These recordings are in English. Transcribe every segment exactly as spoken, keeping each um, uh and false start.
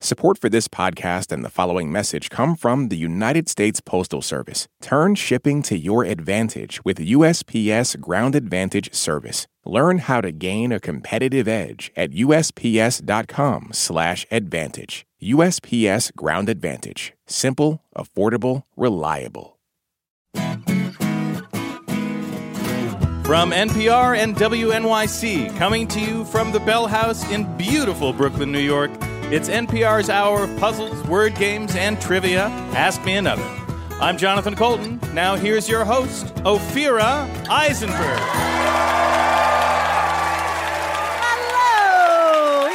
Support for this podcast and the following message come from the United States Postal Service. Turn shipping to your advantage with U S P S Ground Advantage service. Learn how to gain a competitive edge at usps.com slash advantage. U S P S Ground Advantage. Simple, affordable, reliable. From N P R and W N Y C, coming to you from the Bell House in beautiful Brooklyn, New York, it's N P R's hour of puzzles, word games, and trivia. Ask Me Another. I'm Jonathan Colton. Now here's your host, Ophira Eisenberg. Hello!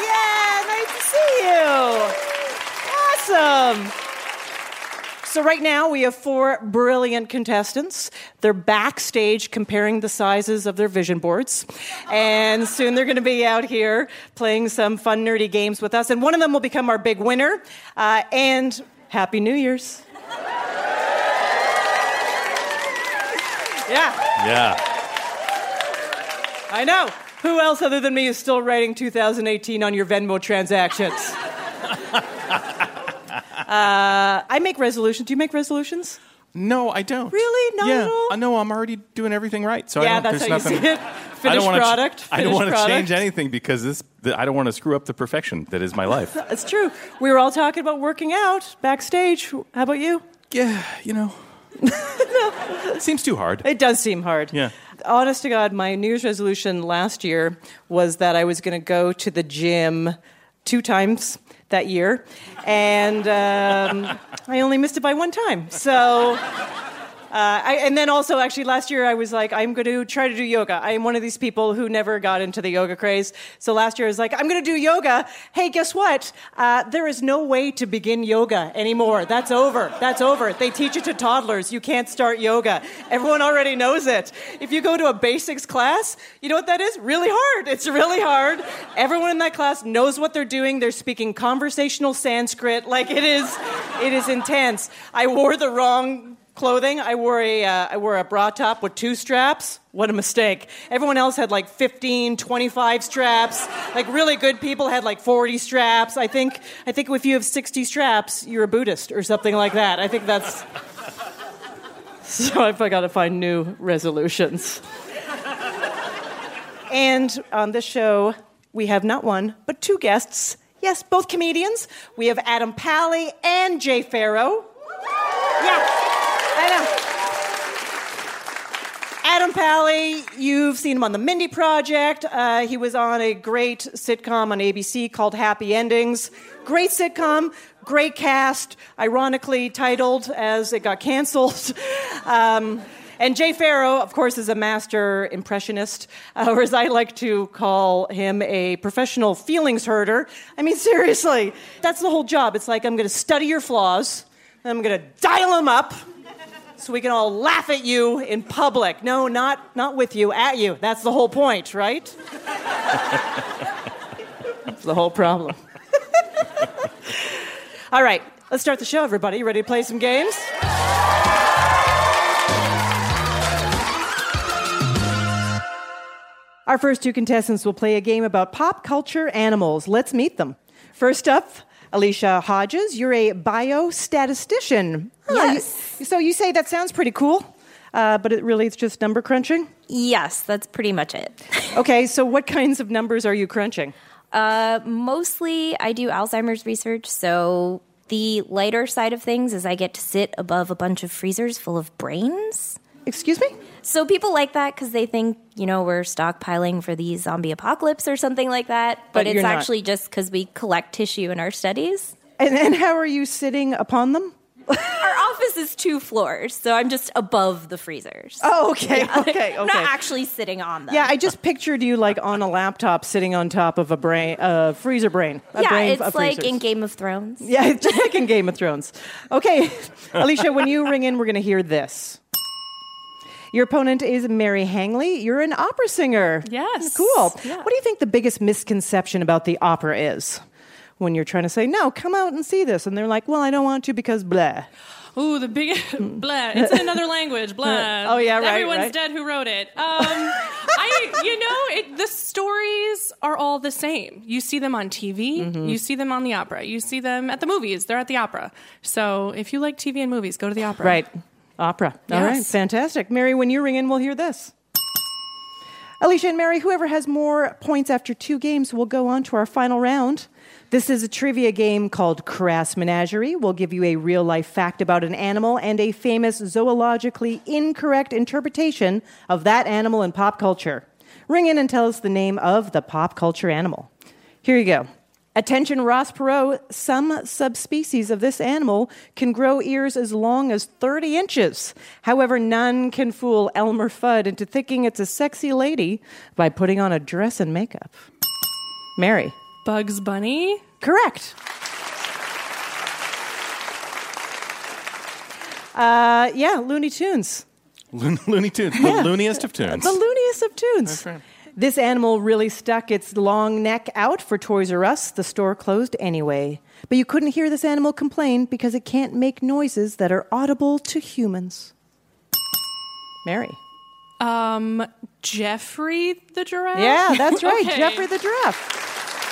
Yeah, nice to see you. Awesome. So right now we have four brilliant contestants. They're backstage comparing the sizes of their vision boards. And soon they're going to be out here playing some fun, nerdy games with us. And one of them will become our big winner. Uh, and Happy New Year's. Yeah. Yeah. I know. Who else other than me is still writing two thousand eighteen on your Venmo transactions? Uh, I make resolutions. Do you make resolutions? No, I don't. Really? Not yeah. at all? Uh, no, I'm already doing everything right. So yeah, I don't, that's there's how nothing, you see it. Finished I don't product. Ch- I don't want to product. change anything because this. The, I don't want to screw up the perfection that is my life. It's true. We were all talking about working out backstage. How about you? Yeah, you know. It seems too hard. It does seem hard. Yeah. Honest to God, my New Year's resolution last year was that I was going to go to the gym two times that year, and um, I only missed it by one time. So, uh, I, and then also, actually, last year I was like, I'm going to try to do yoga. I am one of these people who never got into the yoga craze. So last year I was like, I'm going to do yoga. Hey, guess what? Uh, there is no way to begin yoga anymore. That's over. That's over. They teach it to toddlers. You can't start yoga. Everyone already knows it. If you go to a basics class, you know what that is? Really hard. It's really hard. Everyone in that class knows what they're doing. They're speaking conversational Sanskrit. Like, it is, it is intense. I wore the wrong clothing. I wore a uh, I wore a bra top with two straps. What a mistake. Everyone else had like fifteen, twenty-five straps. Like really good people had like forty straps. I think I think if you have sixty straps, you're a Buddhist or something like that. I think that's So I've got to find new resolutions. And on this show, we have not one, but two guests. Yes, both comedians. We have Adam Pally and Jay Pharoah. Yeah. I know. Adam Pally, you've seen him on The Mindy Project. Uh, he was on a great sitcom on A B C called Happy Endings. Great sitcom, great cast, ironically titled as it got canceled. Um, and Jay Pharoah, of course, is a master impressionist, uh, or as I like to call him, a professional feelings herder. I mean, seriously, that's the whole job. It's like, I'm going to study your flaws, and I'm going to dial them up, so we can all laugh at you in public. No, not not with you, at you. That's the whole point, right? That's the whole problem. All right, let's start the show, everybody. You ready to play some games? Our first two contestants will play a game about pop culture animals. Let's meet them. First up, Alicia Hodges, you're a biostatistician. Yes. You, so you say that sounds pretty cool, uh, but it really it's just number crunching? Yes, that's pretty much it. Okay, so what kinds of numbers are you crunching? Uh, mostly I do Alzheimer's research, so the lighter side of things is I get to sit above a bunch of freezers full of brains. Excuse me? So people like that because they think, you know, we're stockpiling for the zombie apocalypse or something like that. But, But it's you're not. actually just because we collect tissue in our studies. And, and how are you sitting upon them? Our office is two floors, so I'm just above the freezers. Oh, okay, Yeah. okay, okay. I'm not actually sitting on them. Yeah, I just pictured you like on a laptop sitting on top of a brain, uh, freezer brain. A yeah, brain it's of like freezers. in Game of Thrones. Yeah, it's just like in Game of Thrones. Okay, Alicia, when you ring in, we're going to hear this. Your opponent is Mary Hangley. You're an opera singer. Yes. Cool. Yeah. What do you think the biggest misconception about the opera is? When you're trying to say, no, come out and see this. And they're like, well, I don't want to because blah. Ooh, the big blah. It's in another language. Blah. Oh, yeah, right, Everyone's right. dead who wrote it. Um, I, you know, it, the stories are all the same. You see them on T V. Mm-hmm. You see them on the opera. You see them at the movies. They're at the opera. So if you like T V and movies, go to the opera. Right. Opera. Yes. All right. Fantastic. Mary, when you ring in, we'll hear this. Alicia and Mary, whoever has more points after two games will go on to our final round. This is a trivia game called Crass Menagerie. We'll give you a real-life fact about an animal and a famous zoologically incorrect interpretation of that animal in pop culture. Ring in and tell us the name of the pop culture animal. Here you go. Attention, Ross Perot. Some subspecies of this animal can grow ears as long as thirty inches. However, none can fool Elmer Fudd into thinking it's a sexy lady by putting on a dress and makeup. Mary. Bugs Bunny? Correct. Uh, yeah, Looney Tunes. Lo- Looney Tunes. The Yeah. looniest of tunes. The looniest of tunes. That's right. This animal really stuck its long neck out for Toys R Us. The store closed anyway. But you couldn't hear this animal complain because it can't make noises that are audible to humans. Mary. Um, Jeffrey the giraffe? Yeah, that's right. Okay. Jeffrey the giraffe.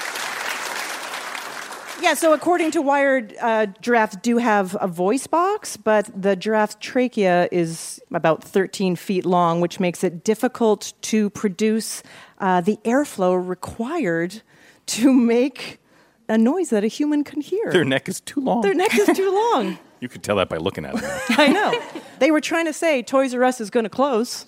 Yeah, so according to Wired, uh, giraffes do have a voice box, but the giraffe's trachea is about thirteen feet long, which makes it difficult to produce uh, the airflow required to make a noise that a human can hear. Their neck is too long. Their neck is too long. You could tell that by looking at it. I know. They were trying to say Toys R Us is going to close.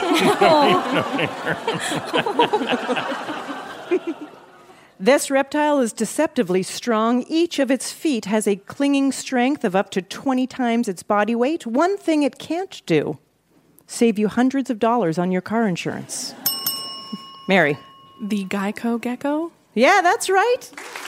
This reptile is deceptively strong. Each of its feet has a clinging strength of up to twenty times its body weight. One thing it can't do, save you hundreds of dollars on your car insurance. Mary. The Geico gecko? Yeah, that's right.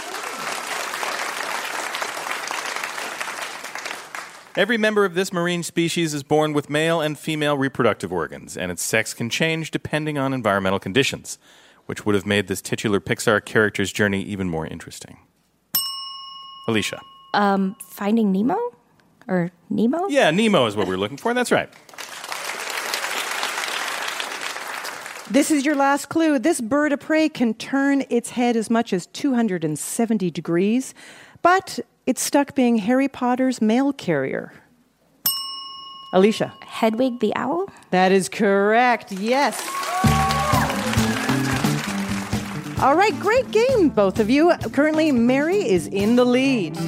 Every member of this marine species is born with male and female reproductive organs, and its sex can change depending on environmental conditions, which would have made this titular Pixar character's journey even more interesting. Alicia. Um, Finding Nemo? Or Nemo? Yeah, Nemo is what we were looking for. That's right. This is your last clue. This bird of prey can turn its head as much as two hundred seventy degrees, but it's stuck being Harry Potter's mail carrier. Alicia. Hedwig the owl? That is correct, yes. All right, great game, both of you. Currently, Mary is in the lead.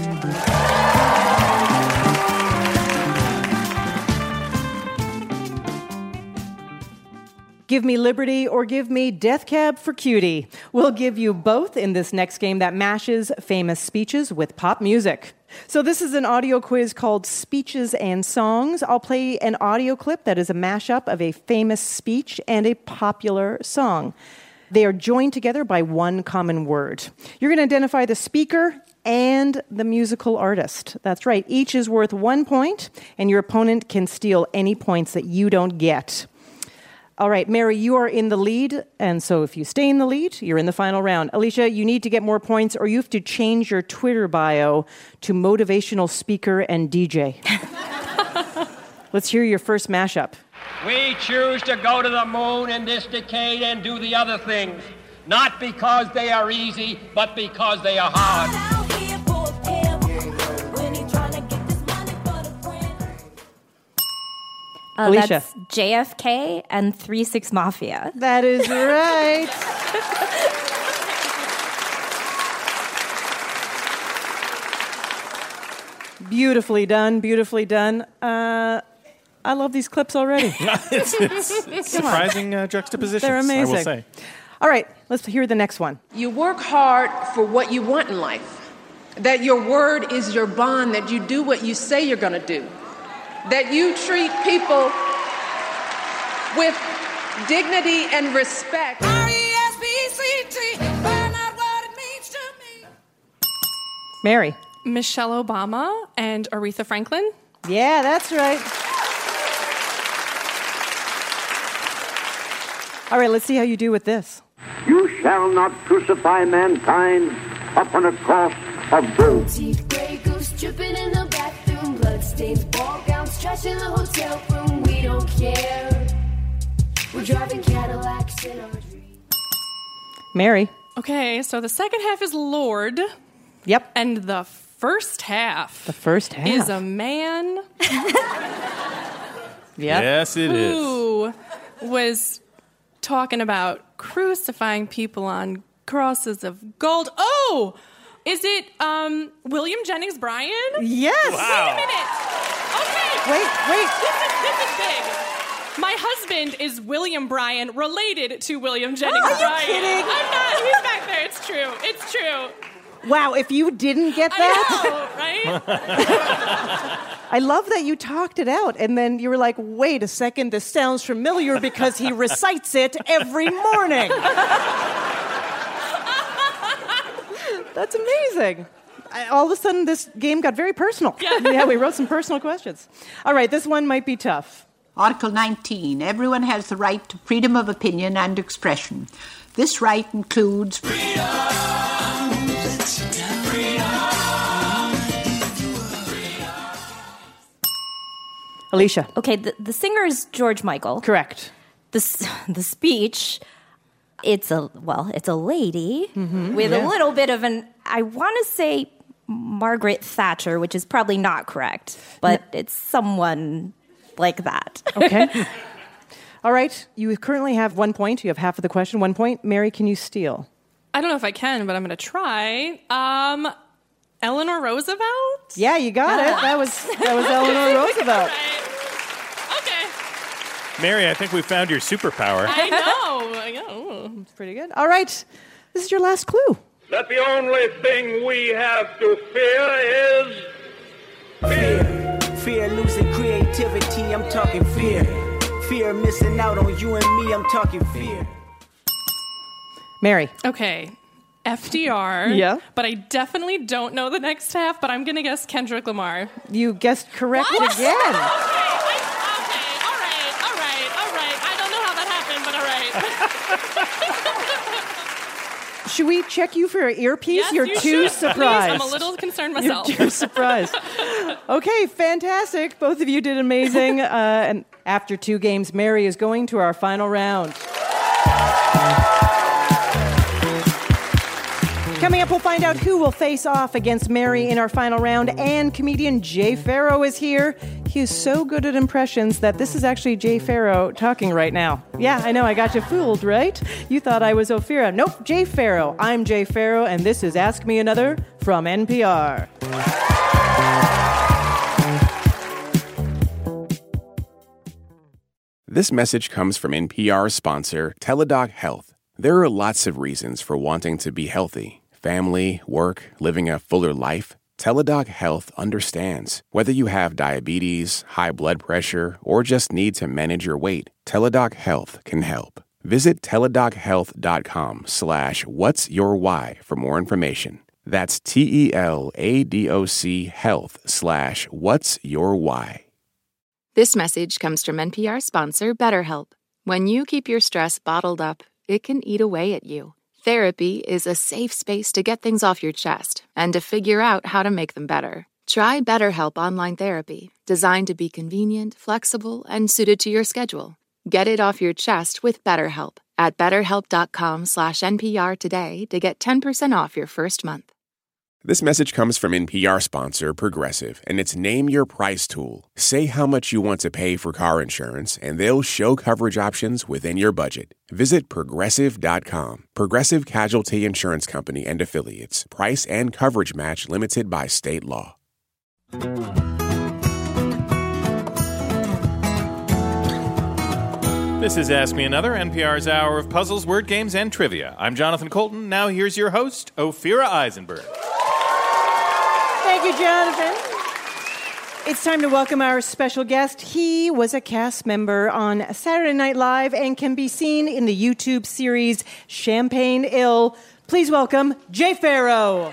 Give me liberty or give me Death Cab for Cutie. We'll give you both in this next game that mashes famous speeches with pop music. So this is an audio quiz called Speeches and Songs. I'll play an audio clip that is a mashup of a famous speech and a popular song. They are joined together by one common word. You're going to identify the speaker and the musical artist. That's right. Each is worth one point, and your opponent can steal any points that you don't get. All right, Mary, you are in the lead, and so if you stay in the lead, you're in the final round. Alicia, you need to get more points, or you have to change your Twitter bio to motivational speaker and D J. Let's hear your first mashup. We choose to go to the moon in this decade and do the other things, not because they are easy, but because they are hard. Uh, Alicia. That's J F K and three six Mafia. That is right. Beautifully done, beautifully done. Uh, I love these clips already. it's, it's, it's surprising uh, juxtapositions, They're amazing. I will say. All right, let's hear the next one. You work hard for what you want in life. That your word is your bond, that you do what you say you're going to do. That you treat people with dignity and respect. R E S P C T, find out what it means to me. Mary. Michelle Obama and Aretha Franklin? Yeah, that's right. All right, let's see how you do with this. You shall not crucify mankind upon a cross of gold. Teeth, gray goose dripping in the bathroom, bloodstains, ball gowns, trash in the hotel room. We don't care. We're driving Cadillacs in our dreams. Mary. Okay, so the second half is Lord. Yep. And the first half. The first half. Is a man. Yep. Yes, it is. Who was talking about crucifying people on crosses of gold. Oh! Is it um, William Jennings Bryan? Yes. Wow. Wait a minute. Okay. Wait, wait. This is, this is big. My husband is William Bryan, related to William Jennings Are you Bryan. kidding? I'm not. He's back there. It's true. It's true. Wow, if you didn't get that. I know, right? I love that you talked it out, and then you were like, wait a second, this sounds familiar because he recites it every morning. That's amazing. I, all of a sudden, this game got very personal. Yeah. Yeah, we wrote some personal questions. All right, this one might be tough. Article nineteen. Everyone has the right to freedom of opinion and expression. This right includes... Freedom! Alicia. Okay, the, the singer is George Michael. Correct. The s- the speech, it's a well, it's a lady Mm-hmm, with yeah. a little bit of an. I want to say Margaret Thatcher, which is probably not correct, but it's someone like that. Okay. All right, you currently have one point. You have half of the question, one point. Mary, can you steal? I don't know if I can, but I'm going to try. Um, Eleanor Roosevelt? Yeah, you got it. That was that was Eleanor Roosevelt. Right. Okay. Mary, I think we found your superpower. I know. I know. It's pretty good. All right, this is your last clue. That the only thing we have to fear is fear. Fear losing creativity, I'm talking fear. Fear missing out on you and me, I'm talking fear. Mary. Okay. F D R. Yeah. But I definitely don't know the next half, but I'm going to guess Kendrick Lamar. You guessed correct What? again. Okay. I, okay. All right. All right. All right. I don't know how that happened, but all right. Should we check you for an earpiece? Yes, You're you too should. surprised. Please, I'm a little concerned myself. You're too surprised. Okay, fantastic. Both of you did amazing. Uh, and after two games, Mary is going to our final round. Coming up, we'll find out who will face off against Mary in our final round, and comedian Jay Farrow is here. He is so good at impressions that this is actually Jay Farrow talking right now. Yeah, I know, I got you fooled, right? You thought I was Ophira. Nope, Jay Farrow. I'm Jay Farrow, and this is Ask Me Another from N P R. This message comes from N P R sponsor Teladoc Health. There are lots of reasons for wanting to be healthy. Family, work, living a fuller life. Teladoc Health understands. Whether you have diabetes, high blood pressure, or just need to manage your weight, Teladoc Health can help. Visit teladochealth.com slash what's your why for more information. That's T-E-L-A-D-O-C health slash what's your why. This message comes from N P R sponsor BetterHelp. When you keep your stress bottled up, it can eat away at you. Therapy is a safe space to get things off your chest and to figure out how to make them better. Try BetterHelp Online Therapy, designed to be convenient, flexible, and suited to your schedule. Get it off your chest with BetterHelp at betterhelp.com slash NPR today to get ten percent off your first month. This message comes from N P R sponsor Progressive, and it's Name Your Price tool. Say how much you want to pay for car insurance, and they'll show coverage options within your budget. Visit Progressive dot com. Progressive Casualty Insurance Company and Affiliates. Price and coverage match limited by state law. This is Ask Me Another, N P R's hour of puzzles, word games, and trivia. I'm Jonathan Colton. Now here's your host, Ophira Eisenberg. Thank you, Jonathan. It's time to welcome our special guest. He was a cast member on Saturday Night Live and can be seen in the YouTube series Champagne Ill. Please welcome Jay Farrow.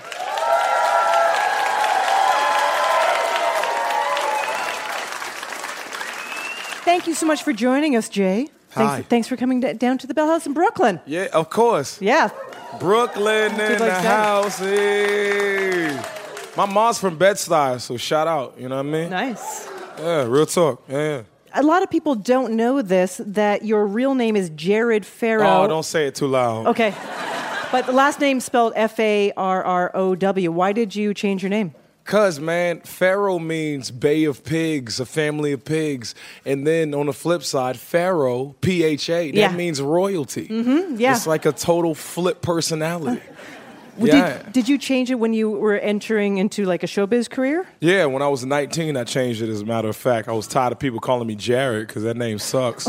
Thank you so much for joining us, Jay. Hi. Thanks, thanks for coming d- down to the Bell House in Brooklyn. Yeah, of course. Yeah. Brooklyn in People the excited. house. Hey. My mom's from Bed-Stuy, so shout out. You know what I mean? Nice. Yeah, real talk. Yeah, yeah. a lot of people don't know this, that your real name is Jared Farrow. Oh, don't say it too loud. Okay. But the last name spelled F A R R O W. Why did you change your name? Cause, man, Pharaoh means Bay of Pigs, a family of pigs. And then on the flip side, Pharaoh, P H A, that Yeah. means royalty. Mm-hmm, yeah. It's like a total flip personality. Well, yeah. Did, did you change it when you were entering into like a showbiz career? Yeah, when I was nineteen, I changed it, as a matter of fact. I was tired of people calling me Jared because that name sucks.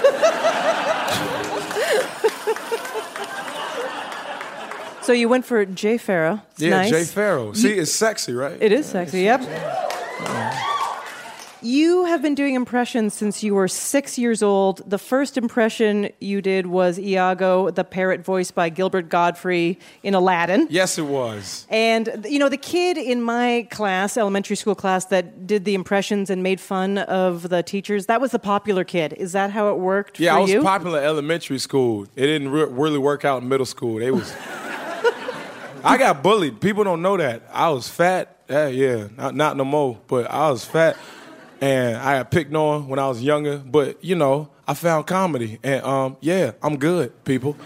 So you went for Jay Farrow. It's yeah, nice. Jay Farrow. See, it's sexy, right? It is sexy, yep. You have been doing impressions since you were six years old. The first impression you did was Iago, the parrot voiced by Gilbert Godfrey in Aladdin. Yes, it was. And, you know, the kid in my class, elementary school class, that did the impressions and made fun of the teachers, that was the popular kid. Is that how it worked Yeah, for I was you? popular in elementary school. It didn't re- really work out in middle school. They was... I got bullied. People don't know that. I was fat. Yeah, yeah, not, not no more, but I was fat. And I got picked on when I was younger, but, you know, I found comedy. And, um, yeah, I'm good, people.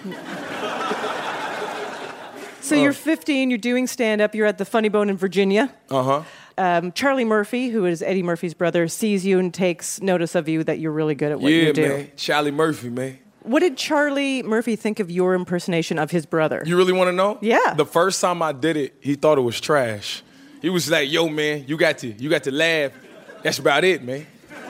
So you're fifteen, you're doing stand-up, you're at the Funny Bone in Virginia. Uh-huh. Um, Charlie Murphy, who is Eddie Murphy's brother, sees you and takes notice of you that you're really good at what yeah, you do. man. Charlie Murphy, man. What did Charlie Murphy think of your impersonation of his brother? You really want to know? Yeah. The first time I did it, he thought it was trash. He was like, yo, man, you got to, you got to laugh. That's about it, man.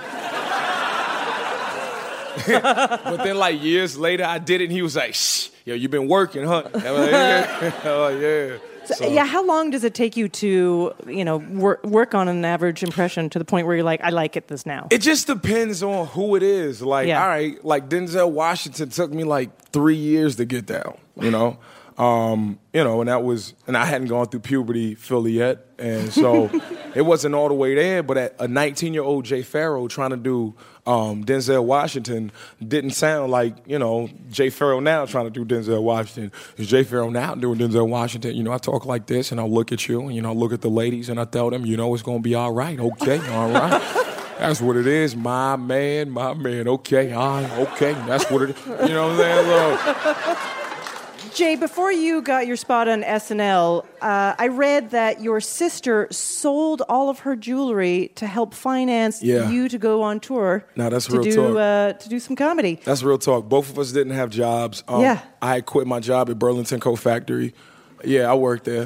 But then, like, years later, I did it, and he was like, shh, yo, you been working, huh? I'm like, yeah. I'm like, yeah. So, So- yeah, how long does it take you to, you know, work, work on an average impression to the point where you're like, I like it this now? It just depends on who it is. Like, Yeah. all right, like Denzel Washington took me like three years to get down, you know? Um, you know, and that was, and I hadn't gone through puberty fully yet. And so it wasn't all the way there, but at a nineteen-year-old Jay Farrow trying to do um, Denzel Washington didn't sound like, you know, Jay Farrow now trying to do Denzel Washington. It's Jay Farrow now doing Denzel Washington. You know, I talk like this, and I look at you, and, you know, I look at the ladies, and I tell them, you know, it's going to be all right. Okay, all right. That's what it is. My man, my man. Okay, all right, okay. That's what it is. You know what I'm saying? So, Jay, before you got your spot on S N L, uh, I read that your sister sold all of her jewelry to help finance Yeah. you to go on tour. Now, that's to real do, talk. Uh, to do some comedy. That's real talk. Both of us didn't have jobs. Um, Yeah. I had quit my job at Burlington Coat Factory. Yeah, I worked there.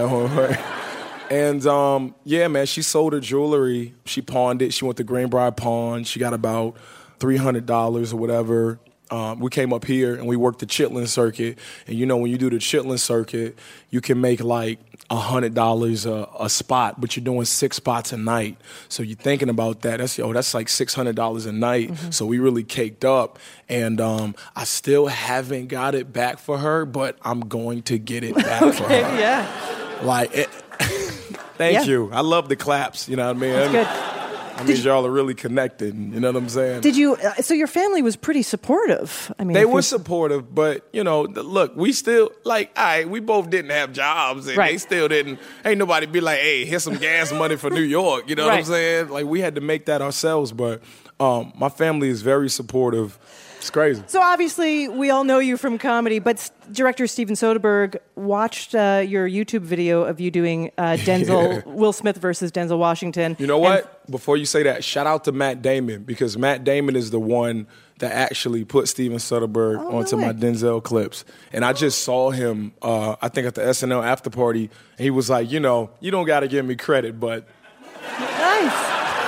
And, um, yeah, man, she sold her jewelry. She pawned it. She went to Greenbrier Pawn. She got about three hundred dollars or whatever. Um, we came up here and we worked the Chitlin circuit. And, you know, when you do the Chitlin circuit, you can make like one hundred dollars a, a spot, but you're doing six spots a night. So you're thinking about that. That's, yo, that's like six hundred dollars a night. Mm-hmm. So we really caked up. And um, I still haven't got it back for her, but I'm going to get it back for her. Yeah. Like, it, thank Yeah. you. I love the claps, you know what I mean? That's good. I mean, y'all are really connected, you know what I'm saying? Did you? Uh, so your family was pretty supportive. I mean, They if were you- supportive, but, you know, th- look, we still, like, all right, we both didn't have jobs, and Right. they still didn't, ain't nobody be like, hey, here's some gas money for New York, you know what I'm Right. saying? Like, we had to make that ourselves, but um, my family is very supportive. It's crazy. So obviously, we all know you from comedy, but s- director Steven Soderbergh watched uh, your YouTube video of you doing uh, Denzel, Yeah. Will Smith versus Denzel Washington. You know what? Before you say that, shout out to Matt Damon, because Matt Damon is the one that actually put Steven Soderbergh Oh, no onto way. my Denzel clips. And I just saw him, uh, I think at the S N L after party, and he was like, you know, you don't got to give me credit, but... Nice.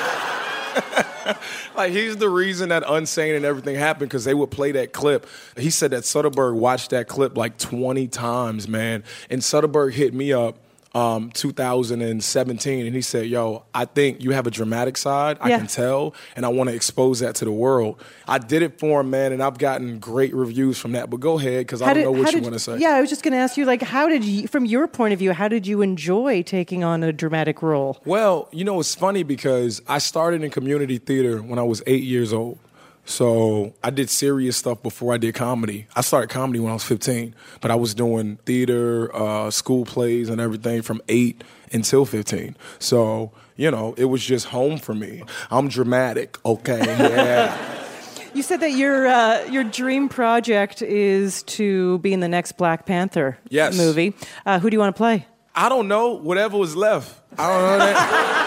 Like, he's the reason that Unsane and everything happened, because they would play that clip. He said that Soderbergh watched that clip like twenty times, man. And Soderbergh hit me up um, two thousand seventeen, and he said, yo, I think you have a dramatic side, I Yeah. can tell, and I want to expose that to the world. I did it for him, man, and I've gotten great reviews from that. But go ahead, because I don't know what how you did- want to say. Yeah, I was just going to ask you, like, how did you, from your point of view, how did you enjoy taking on a dramatic role? Well, you know, it's funny because I started in community theater when I was eight years old. So I did serious stuff before I did comedy. I started comedy when I was fifteen, but I was doing theater, uh, school plays and everything from eight until fifteen. So, you know, it was just home for me. I'm dramatic, okay? Yeah. You said that your uh, your dream project is to be in the next Black Panther Yes. movie. Uh, who do you want to play? I don't know. Whatever was left. I don't know that.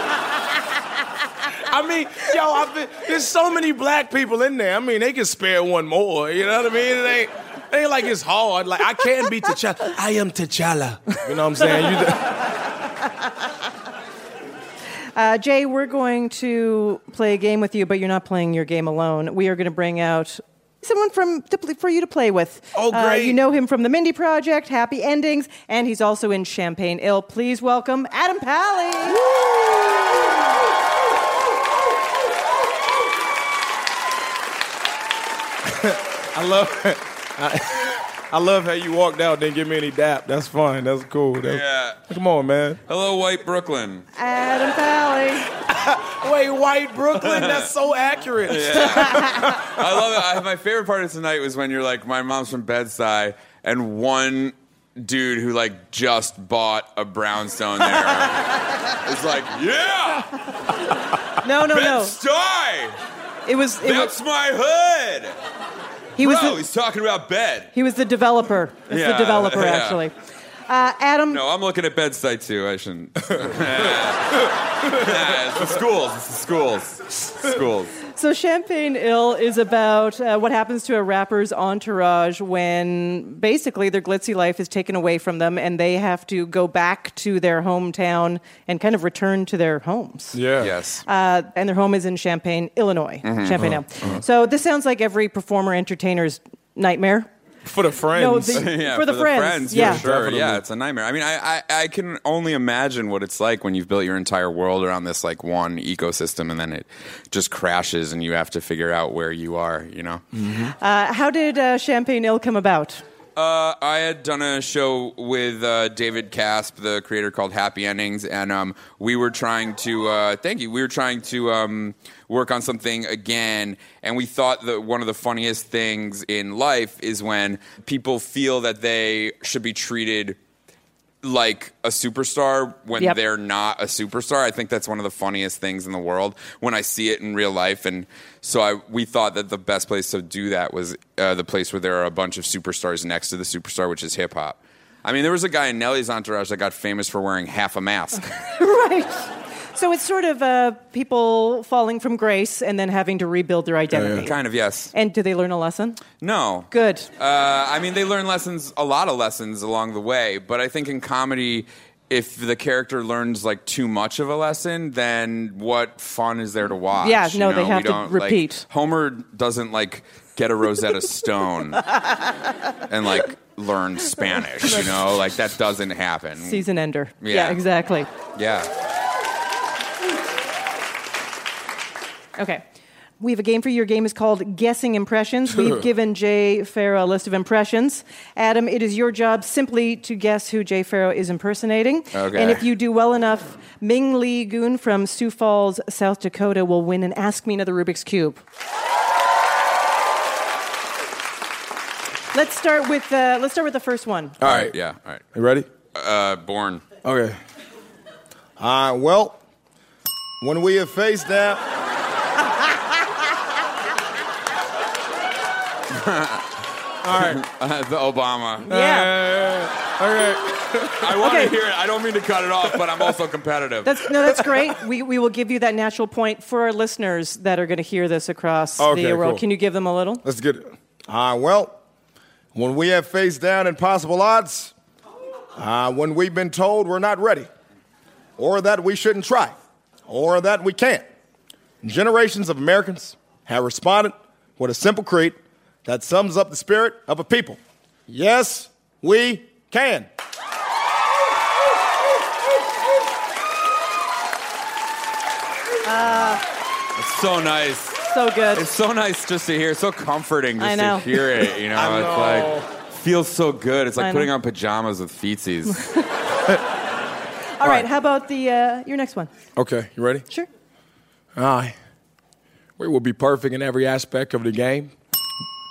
I mean, yo, I've been, there's so many black people in there. I mean, they can spare one more. You know what I mean? It ain't, it ain't like it's hard. Like, I can't be T'Challa. I am T'Challa. You know what I'm saying? You Uh, Jay, we're going to play a game with you, but you're not playing your game alone. We are going to bring out someone from to, for you to play with. Oh, great. Uh, you know him from The Mindy Project, Happy Endings, and he's also in Champagne Ill. Please welcome Adam Pally. I love I, I love how you walked out and didn't give me any dap. That's fun. That's cool. That's, Yeah. Come on, man. Hello, white Brooklyn. Adam Pally. Wait, white Brooklyn? That's so accurate. Yeah. I love it. I, my favorite part of tonight was when you're like, my mom's from Bed-Stuy, and one dude who like just bought a brownstone there is like, yeah, No, no, no. Bed-Stuy. It was. It That's was, my hood. he was. Bro, The, he's talking about bed. he was the developer. It's Yeah, the developer, yeah. actually. Uh, Adam. No, I'm looking at Bed-Stuy too. I shouldn't. Yeah, it's the schools. It's the schools. Schools. So Champagne Ill is about uh, what happens to a rapper's entourage when basically their glitzy life is taken away from them and they have to go back to their hometown and kind of return to their homes. Yeah. Yes. Uh, and their home is in Champaign, Illinois. Mm-hmm. Champaign Ill. Uh-huh. So this sounds like every performer entertainer's nightmare. For the friends. No, the- Yeah, for the friends, yeah. for sure. Definitely. Yeah, it's a nightmare. I mean, I, I, I can only imagine what it's like when you've built your entire world around this like one ecosystem, and then it just crashes, and you have to figure out where you are. You know. Uh, how did uh, Champagne Ill come about? Uh, I had done a show with uh, David Casp, the creator, called Happy Endings, and um, we were trying to, uh, thank you, we were trying to um, work on something again, and we thought that one of the funniest things in life is when people feel that they should be treated like a superstar when Yep. they're not a superstar. I think that's one of the funniest things in the world when I see it in real life. And so I, we thought that the best place to do that was uh, the place where there are a bunch of superstars next to the superstar, which is hip hop. I mean, there was a guy in Nelly's entourage that got famous for wearing half a mask. Right. So it's sort of uh, people falling from grace and then having to rebuild their identity. Kind of, yes. And do they learn a lesson? No. Good. Uh, I mean, they learn lessons, a lot of lessons along the way. But I think in comedy, if the character learns like too much of a lesson, then what fun is there to watch? Yeah, no, you know? they have We to don't, like, repeat. Homer doesn't like get a Rosetta Stone and like learn Spanish. You know, like that doesn't happen. Season ender. Yeah. Yeah, exactly. Yeah. Okay. We have a game for you. Your game is called Guessing Impressions. We've given Jay Farrow a list of impressions. Adam, it is your job simply to guess who Jay Farrow is impersonating. Okay. And if you do well enough, Ming Lee Goon from Sioux Falls, South Dakota will win an Ask Me Another Rubik's Cube. Let's start with uh, let's start with the first one. All right. Yeah. All right. You ready? Uh, born. Okay. Uh, well, when we have faced down... All right. Uh, the Obama. Yeah. Okay. I want Okay. to hear it. I don't mean to cut it off, but I'm also competitive. That's, no, that's great. We we will give you that natural point for our listeners that are going to hear this across Okay, the world. cool. Can you give them a little? Let's get it. Uh, well, when we have faced down impossible odds, uh, when we've been told we're not ready, or that we shouldn't try, or that we can't, generations of Americans have responded with a simple creed that sums up the spirit of a people. Yes, we can. Uh, It's so nice. So good. It's so nice just to hear. It's so comforting just I know. to hear it. You know, I it's know. like feels so good. It's I like know. putting on pajamas with feetsies. All right. How about the uh, your next one? Okay, you ready? Sure. Aye. We will be perfect in every aspect of the game.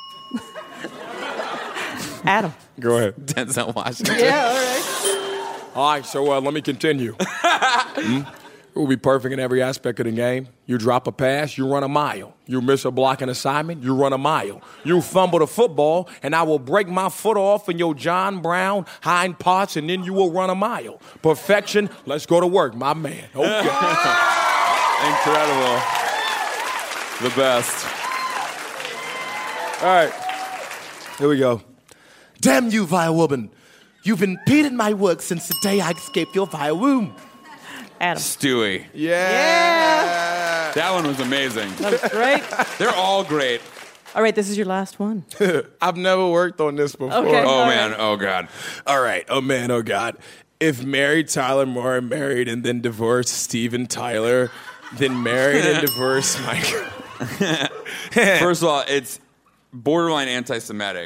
Adam. Go ahead. Denzel Washington. Yeah. All right. All right, so uh, let me continue. hmm? It will be perfect in every aspect of the game. You drop a pass, you run a mile. You miss a blocking assignment, you run a mile. You fumble the football, and I will break my foot off in your John Brown hind parts, and then you will run a mile. Perfection, let's go to work, my man. Okay. Incredible. The best. All right, here we go. Damn you, vile woman. You've impeded my work since the day I escaped your vile womb. Adam. Stewie. Yeah. yeah. That one was amazing. That was great. They're all great. All right, this is your last one. I've never worked on this before. Okay, oh, all man. right. Oh, God. All right. Oh, man. Oh, God. If Mary Tyler Moore married and then divorced Steven Tyler, then married and divorced Michael. First of all, it's borderline anti-Semitic.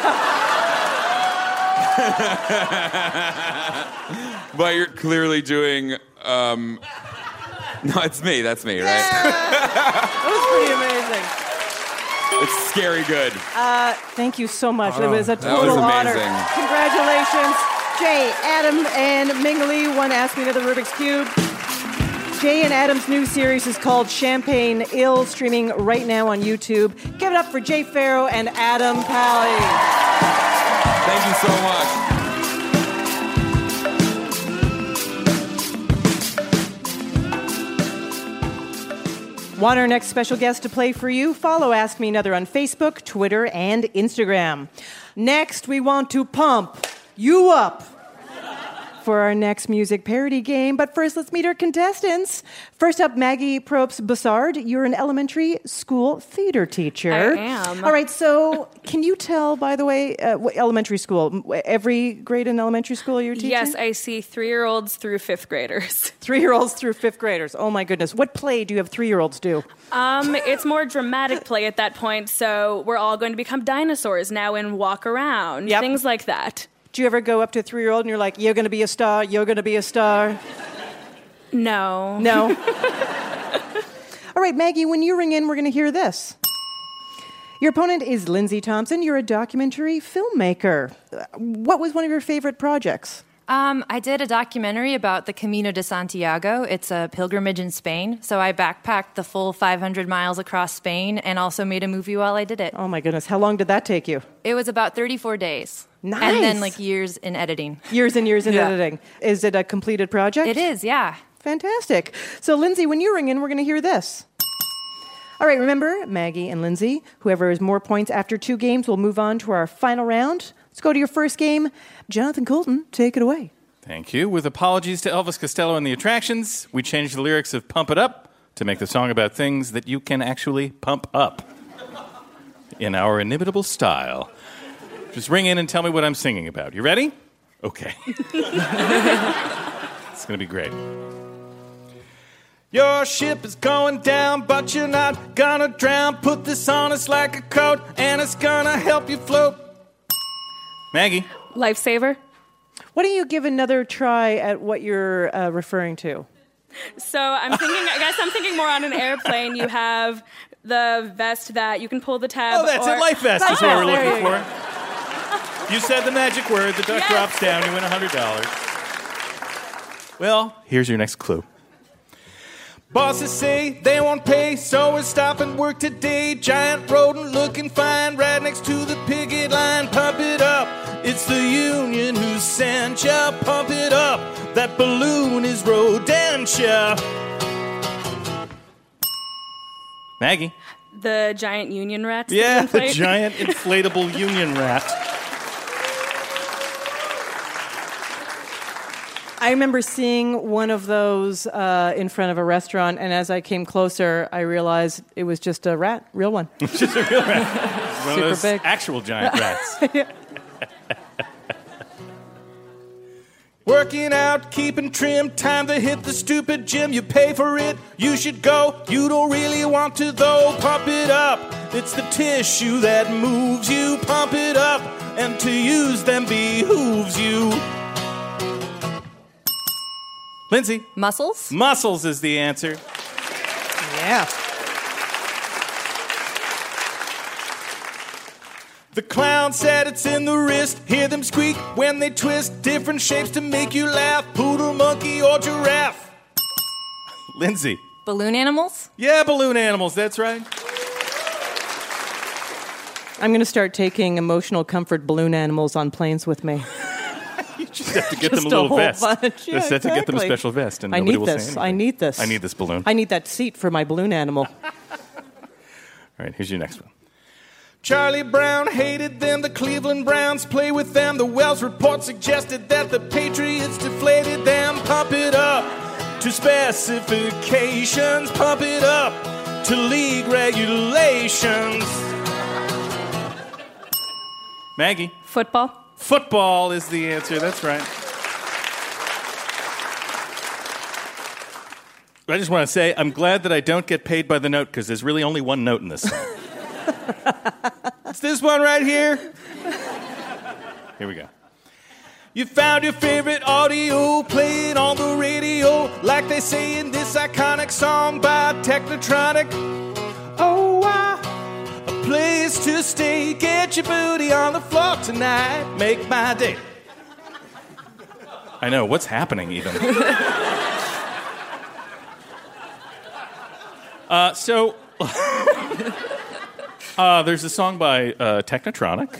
But you're clearly doing... Um, no, it's me. That's me, right? That was pretty amazing. It's scary good. Uh, thank you so much. Oh, it was a that total was honor. amazing. Congratulations, Jay, Adam, and Mingli. One Ask Me Another Rubik's Cube. Jay and Adam's new series is called Champagne Ill, streaming right now on YouTube. Give it up for Jay Farrow and Adam Pally. Thank you so much. Want our next special guest to play for you? Follow Ask Me Another on Facebook, Twitter, and Instagram. Next, we want to pump you up for our next music parody game. But first, let's meet our contestants. First up, Maggie Probst-Bussard. You're an elementary school theater teacher. I am. All right, so can you tell, by the way, uh, what elementary school, every grade in elementary school you're teaching? Yes, I see three-year-olds through fifth graders. Three-year-olds through fifth graders. Oh, my goodness. What play do you have three-year-olds do? Um, it's more dramatic play at that point, so we're all going to become dinosaurs now and walk around. Yep. Things like that. Do you ever go up to a three-year-old and you're like, you're going to be a star, you're going to be a star? No. No? All right, Maggie, when you ring in, we're going to hear this. Your opponent is Lindsay Thompson. You're a documentary filmmaker. What was one of your favorite projects? Um, I did a documentary about the Camino de Santiago. It's a pilgrimage in Spain. So I backpacked the full five hundred miles across Spain and also made a movie while I did it. Oh, my goodness. How long did that take you? It was about thirty-four days. Nice. And then like years in editing. Years and years in Yeah. editing. Is it a completed project? It is, yeah. Fantastic. So, Lindsay, when you ring in, we're going to hear this. All right, remember, Maggie and Lindsay, whoever has more points after two games will move on to our final round. Let's go to your first game. Jonathan Coulton, take it away. Thank you. With apologies to Elvis Costello and the Attractions, we changed the lyrics of Pump It Up to make the song about things that you can actually pump up in our inimitable style. Just ring in and tell me what I'm singing about. You ready? Okay. It's going to be great. Your ship is going down, but you're not gonna drown. Put this on us like a coat, and it's gonna help you float. Maggie. Lifesaver. Why don't you give another try at what you're uh, referring to? So I'm thinking, I guess I'm thinking more on an airplane. You have the vest that you can pull the tab. Oh, that's or- it. Life vest is what we're There looking you go. for. You said the magic word. The duck Yes. drops down. You win one hundred dollars. Well, here's your next clue. Bosses say they won't pay, so we're stopping work today. Giant rodent looking fine right next to the picket line. Pump it up. It's the union who sent ya. Pump it up. That balloon is rodentia. Maggie. The giant union rats. that Yeah, you the inflate. giant inflatable union rat. I remember seeing one of those uh, in front of a restaurant, and as I came closer, I realized it was just a rat, real one. It's just a real rat. One Super of those big. actual giant rats. Yeah. Working out, keeping trim, time to hit the stupid gym. You pay for it, you should go. You don't really want to though. Pump it up, it's the tissue that moves you. Pump it up, and to use them behooves you. Lindsay. Muscles? Muscles is the answer. Yeah. The clown said it's in the wrist. Hear them squeak when they twist. Different shapes to make you laugh. Poodle, monkey, or giraffe. Lindsay. Balloon animals? Yeah, balloon animals. That's right. I'm going to start taking emotional comfort balloon animals on planes with me. You just have to get Just them a little whole vest. bunch. Just Yeah, have to get them a exactly. special vest, and I nobody need will this. say anything. I need this. I need this balloon. I need that seat for my balloon animal. All right, here's your next one. Charlie Brown hated them. The Cleveland Browns play with them. The Wells report suggested that the Patriots deflated them. Pump it up to specifications. Pump it up to league regulations. Maggie. Football. Football is the answer. That's right. I just want to say I'm glad that I don't get paid by the note because there's really only one note in this song. It's this one right here. Here we go. You found your favorite audio, play it on the radio, like they say in this iconic song by Technotronic. Oh, wow. A place to stay, get your booty on the floor tonight, make my day. I know, what's happening even? uh, so, uh, there's a song by uh, Technotronic.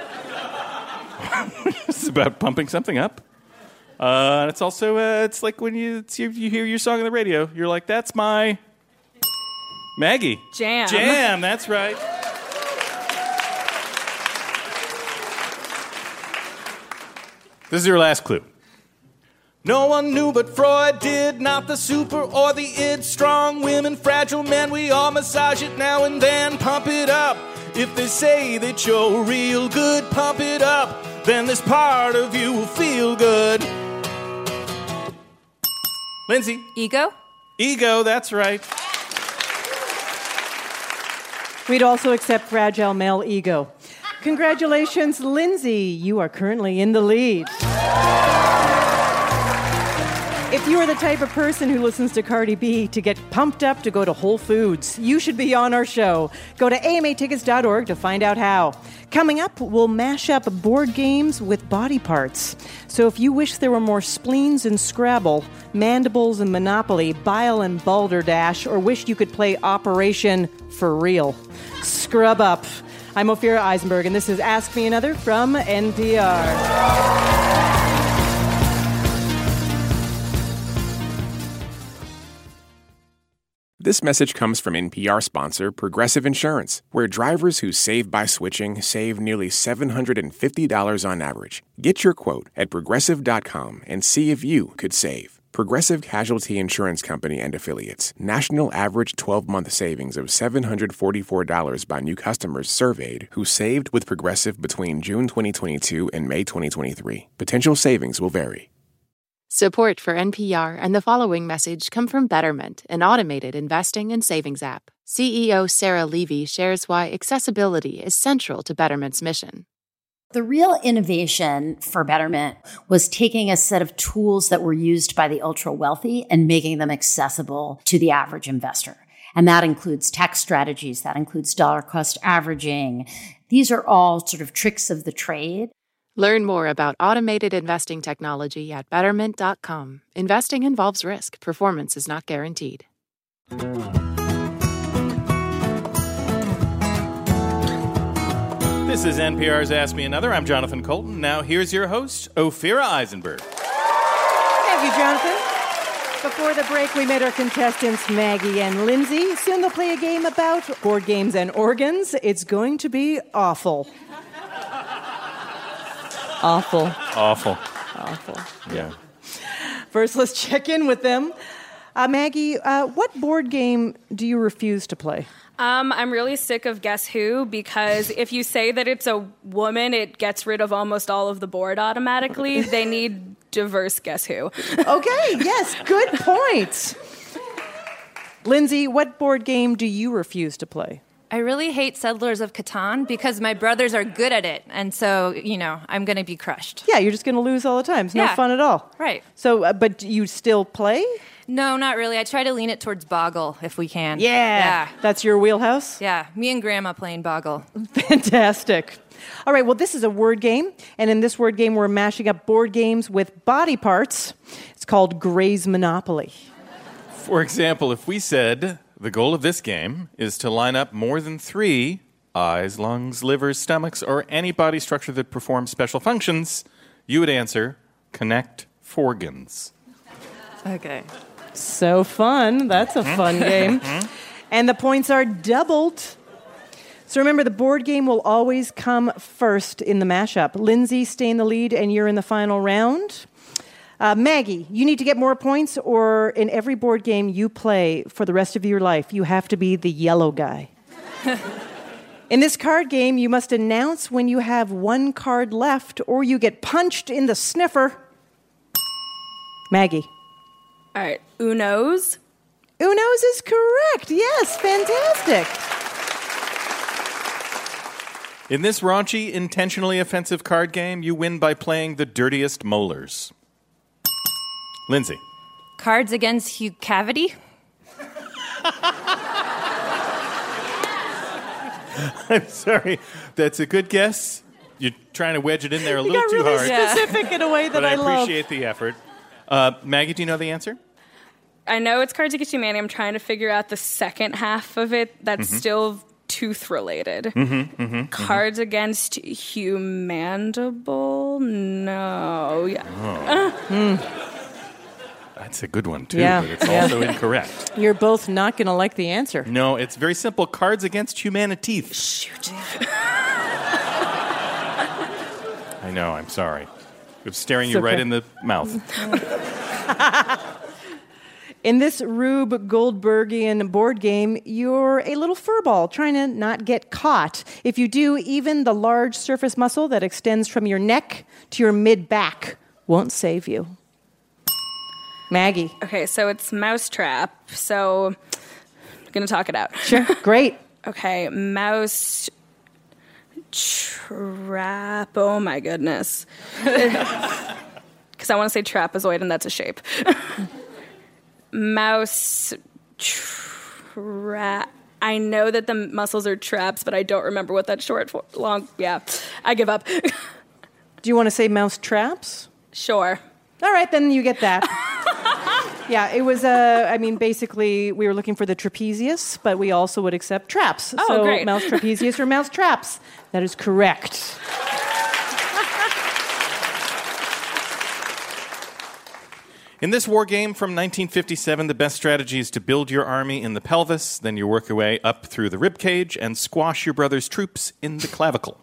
It's about pumping something up. Uh, and it's also, uh, it's like when you, it's, you you hear your song on the radio, you're like, that's my Maggie. Jam. Jam, that's right. This is your last clue. No one knew but Freud did, not the super or the id. Strong women, fragile men, we all massage it now and then. Pump it up. If they say that you're real good, pump it up. Then this part of you will feel good. Lindsay. Ego? Ego, that's right. We'd also accept fragile male ego. Congratulations, Lindsay. You are currently in the lead. If you are the type of person who listens to Cardi B to get pumped up to go to Whole Foods, you should be on our show. Go to A M A tickets dot org to find out how. Coming up, we'll mash up board games with body parts. So if you wish there were more spleens in Scrabble, mandibles in Monopoly, bile and balderdash, or wish you could play Operation For Real, scrub up. I'm Ophira Eisenberg, and this is Ask Me Another from N P R. This message comes from N P R sponsor Progressive Insurance, where drivers who save by switching save nearly seven hundred fifty dollars on average. Get your quote at progressive dot com and see if you could save. Progressive Casualty Insurance Company and Affiliates. National average twelve-month savings of seven hundred forty-four dollars by new customers surveyed who saved with Progressive between June twenty twenty-two and May twenty twenty-three. Potential savings will vary. Support for N P R and the following message come from Betterment, an automated investing and savings app. C E O Sarah Levy shares why accessibility is central to Betterment's mission. The real innovation for Betterment was taking a set of tools that were used by the ultra wealthy and making them accessible to the average investor. And that includes tax strategies, that includes dollar cost averaging. These are all sort of tricks of the trade. Learn more about automated investing technology at betterment dot com. Investing involves risk. Performance is not guaranteed. This is N P R's Ask Me Another. I'm Jonathan Colton. Now here's your host, Ophira Eisenberg. Thank you, Jonathan. Before the break, we met our contestants, Maggie and Lindsay. Soon they'll play a game about board games and organs. It's going to be awful. Awful. Awful. Awful. Yeah. First, let's check in with them. Uh, Maggie, uh, what board game do you refuse to play? Um, I'm really sick of Guess Who because if you say that it's a woman, it gets rid of almost all of the board automatically. They need diverse Guess Who. Okay, yes, good point. Lindsay, what board game do you refuse to play? I really hate Settlers of Catan because my brothers are good at it. And so, you know, I'm going to be crushed. Yeah, you're just going to lose all the time. It's no Yeah. fun at all. Right. So, uh, but you still play? No, not really. I try to lean it towards Boggle if we can. Yeah. Yeah. That's your wheelhouse? Yeah. Me and Grandma playing Boggle. Fantastic. All right, well, this is a word game. And in this word game, we're mashing up board games with body parts. It's called Gray's Monopoly. For example, if we said the goal of this game is to line up more than three eyes, lungs, livers, stomachs, or any body structure that performs special functions, you would answer connect forgans. Okay. So fun. That's a fun game. And the points are doubled. So remember, the board game will always come first in the mashup. Lindsay, stay in the lead, and you're in the final round. Uh, Maggie, you need to get more points, or in every board game you play for the rest of your life, you have to be the yellow guy. In this card game, you must announce when you have one card left, or you get punched in the sniffer. Maggie. All right, Uno's. Uno's is correct. Yes, fantastic. In this raunchy, intentionally offensive card game, you win by playing the dirtiest molars. Lindsay. Cards Against Hugh Cavity. I'm sorry. That's a good guess. You're trying to wedge it in there a You little got too really hard. specific in a way that but I, I love. appreciate the effort. Uh, Maggie, do you know the answer? I know it's Cards Against Humanity. I'm trying to figure out the second half of it that's Mhm. still tooth-related. Mm-hmm, mm-hmm, Cards Against Humandible? No. Yeah. Oh. That's a good one, too, Yeah, but it's yeah. also incorrect. You're both not going to like the answer. No, it's very simple. Cards Against Humanity. Shoot. I know, I'm sorry. It was staring It's you right okay. in the mouth. In this Rube Goldbergian board game, you're a little furball trying to not get caught. If you do, even the large surface muscle that extends from your neck to your mid-back won't save you. Maggie. Okay, so it's Mousetrap. So I'm going to talk it out. Sure. Great. Okay, Mouse Trap. Oh, my goodness. Because I want to say trapezoid, and that's a shape. Mouse trap. I know that the muscles are traps, but I don't remember what that's short for. Long. Yeah, I give up. Do you want to say mouse traps? Sure. All right, then you get that. Yeah, it was, uh, I mean, basically, we were looking for the trapezius, but we also would accept traps. Oh, so great. mouse trapezius or mouse traps. That is correct. In this war game from nineteen fifty-seven, the best strategy is to build your army in the pelvis, then you work your way up through the rib cage and squash your brother's troops in the clavicle.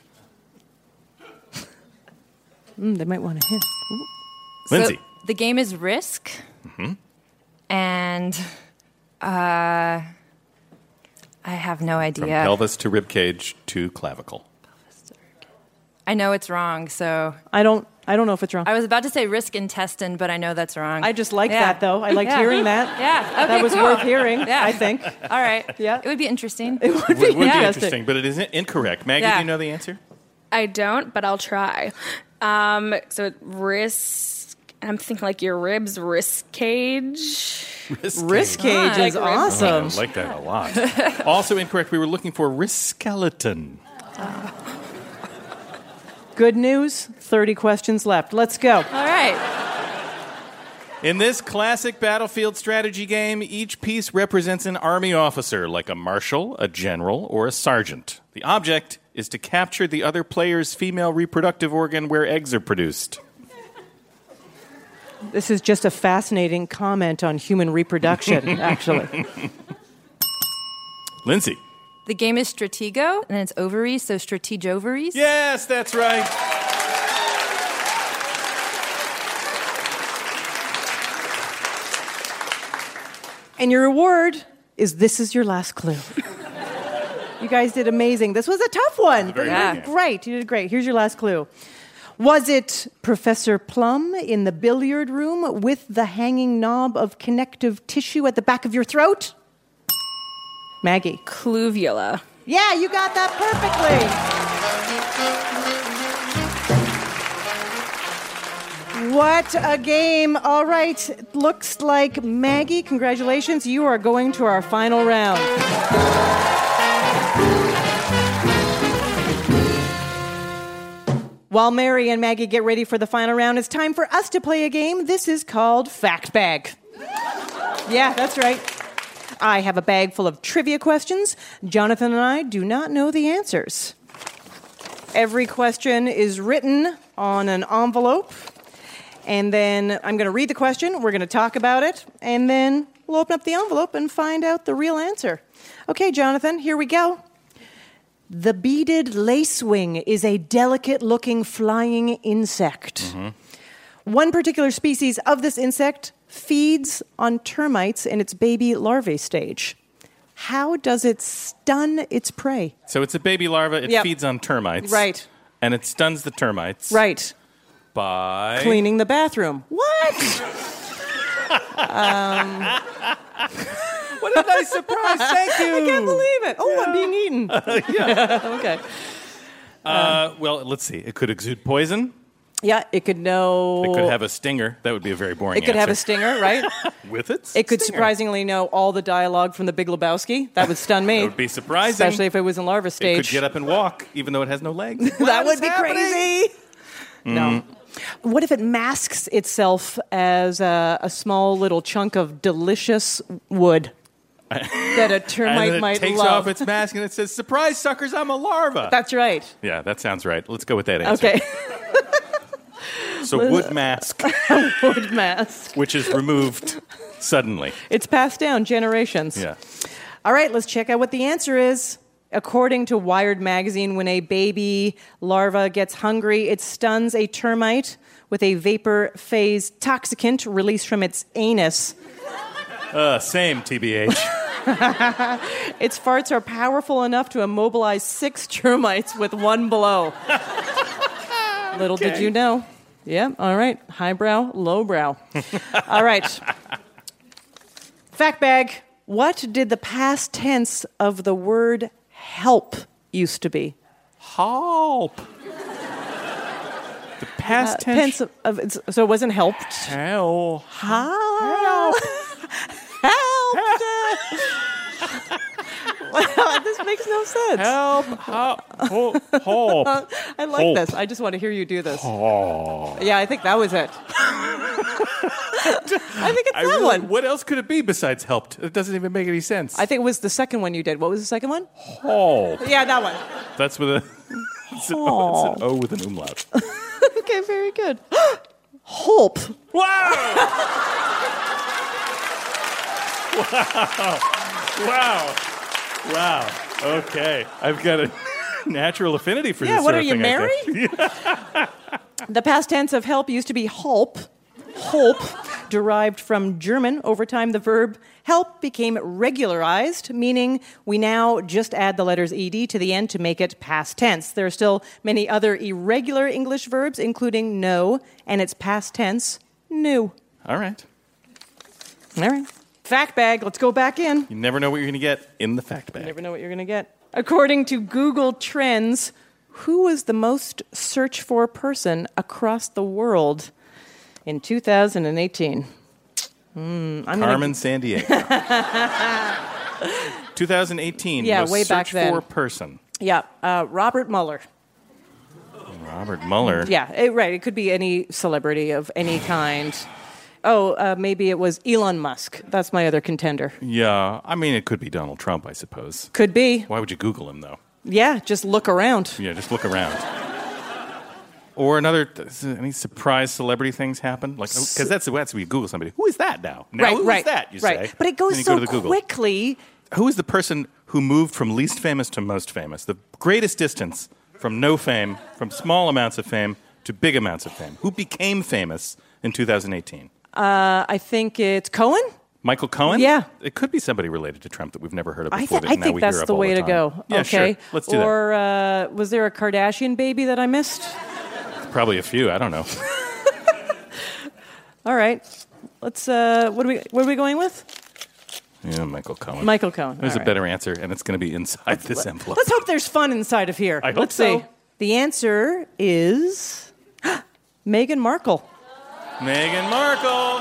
Mm, they might want to hit. Ooh. Lindsay. So the game is Risk, Mm-hmm. and uh, I have no From idea. pelvis to rib cage to clavicle. I know it's wrong, so I don't. I don't know if it's wrong. I was about to say Risk Intestine, but I know that's wrong. I just like Yeah. that, though. I liked Yeah. hearing that. Yeah, okay, That was cool. worth hearing, Yeah. I think. All right. Yeah. It would be interesting. It would It would be Yeah. interesting, but it is incorrect. Maggie, Yeah. do you know the answer? I don't, but I'll try. Um, so wrist. I'm thinking like your ribs, wrist cage. Wrist Wrist cage Ah, is like ribs. awesome. I like that a lot. Also incorrect. We were looking for wrist skeleton. Good news, thirty questions left. Let's go. All right. In this classic battlefield strategy game, each piece represents an army officer, like a marshal, a general, or a sergeant. The object is to capture the other player's female reproductive organ where eggs are produced. This is just a fascinating comment on human reproduction, actually. Lindsay. The game is Stratego, and it's ovaries, so strategovaries. Yes, that's right. And your reward is this is your last clue. You guys did amazing. This was a tough one. very but you good did game. great. You did great. Here's your last clue. Was it Professor Plum in the billiard room with the hanging knob of connective tissue at the back of your throat? Maggie. Cluvula. Yeah, you got that perfectly. What a game. All right. Looks like, Maggie, congratulations. You are going to our final round. While Mary and Maggie get ready for the final round, it's time for us to play a game. This is called Fact Bag. Yeah, that's right. I have a bag full of trivia questions. Jonathan and I do not know the answers. Every question is written on an envelope. And then I'm going to read the question, we're going to talk about it, and then we'll open up the envelope and find out the real answer. Okay, Jonathan, here we go. The beaded lacewing is a delicate-looking flying insect. Mm-hmm. One particular species of this insect feeds on termites in its baby larvae stage. How does it stun its prey? So it's a baby larva. It Yep. feeds on termites. Right. And it stuns the termites. Right. By... Cleaning the bathroom. What? um, what a nice surprise. Thank you. I can't believe it. Oh, I'm being eaten. Uh, yeah. Okay. Uh, well, let's see. It could exude poison. Yeah, it could know... It could have a stinger. That would be a very boring It could have a answer. stinger, right? With it? It could Stinger. surprisingly know all the dialogue from The Big Lebowski. That would stun me. That would be surprising. Especially if it was in larva It stage. could get up and walk, even though it has no legs. that What would is be happening? crazy. No. Mm. What if it masks itself as a, a small little chunk of delicious wood that a termite and then it might takes love? off its mask and it says, "Surprise, suckers! I'm a larva." That's right. Yeah, that sounds right. Let's go with that answer. Okay. So wood mask, wood mask, which is removed suddenly. It's passed down generations. Yeah. All right, let's check out what the answer is. According to Wired magazine, when a baby larva gets hungry, it stuns a termite with a vapor phase toxicant released from its anus. Uh, same, T B H. Its farts are powerful enough to immobilize six termites with one blow. Little Okay. did you know. Yeah, all right. Highbrow, lowbrow. All right. Fact bag. What did the past tense of the word help used to be? Help. The past Uh, tense. tense of, of it's, so it wasn't helped. Hell. Help. Help. Wow, this makes no sense. Help. Help. Help. Help. I like Help. this. I just want to hear you do this. Oh. Yeah, I think that was it. I think it's I that really- one. What else could it be besides helped? It doesn't even make any sense. I think it was the second one you did. What was the second one? Help. Yeah, that one. That's with a. It's an, o, it's an O with an umlaut. Okay, very good. Hope. Wow! Wow. Wow. Wow. Okay. I've got a natural affinity for Yeah, this what sort are of you, thing, I married? think. The past tense of help used to be hulp. Hulp, derived from German. Over time, the verb help became regularized, meaning we now just add the letters ed to the end to make it past tense. There are still many other irregular English verbs, including know, and its past tense, knew. All right. All right. Fact bag, let's go back in. You never know what you're going to get in the fact bag. You never know what you're going to get. According to Google Trends, who was the most searched for person across the world in two thousand eighteen? Mm, I'm Carmen gonna... Sandiego. twenty eighteen. Yeah, was way search back then. for person. Yeah, uh, Robert Mueller. Robert Mueller. Yeah, it, right. It could be any celebrity of any kind. Oh, uh, maybe it was Elon Musk. That's my other contender. Yeah. I mean, it could be Donald Trump, I suppose. Could be. Why would you Google him, though? Yeah, just look around. Yeah, just look around. Or another, any surprise celebrity things happen? Like, because that's, that's when you Google somebody. Who is that now? Now Right, who right, is that, you right. say? But it goes Then you so go to the Google. quickly. Who is the person who moved from least famous to most famous? The greatest distance from no fame, from small amounts of fame to big amounts of fame. Who became famous in two thousand eighteen? Uh, I think it's Cohen. Michael Cohen? Yeah. It could be somebody related to Trump that we've never heard of I, before. th- that I now think we that's hear of the all way the to time. go. Yeah, okay. sure. Let's do that. Or uh, was there a Kardashian baby that I missed? Probably a few. I don't know. All right. Let's. Uh, what are we? What are we going with? Yeah, Michael Cohen. Michael Cohen. There's All a right. better answer, and it's going to be inside this envelope. Let's hope there's fun inside of here. I hope Let's so. see. The answer is Meghan Markle. Meghan Markle.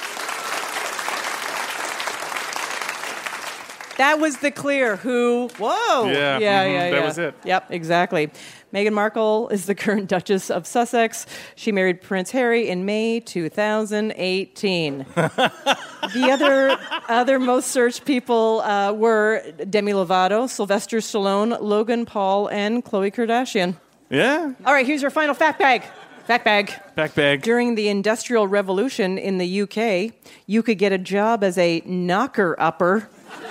That was the clear who. Whoa. Yeah, yeah, mhm, yeah. that yeah. was it. Yep, exactly. Meghan Markle is the current Duchess of Sussex. She married Prince Harry in May two thousand eighteen. The other other most searched people uh, were Demi Lovato, Sylvester Stallone, Logan Paul, and Khloe Kardashian. Yeah. All right, here's your final fact bag. Fact bag. Fact bag. During the Industrial Revolution in the U K, you could get a job as a knocker-upper.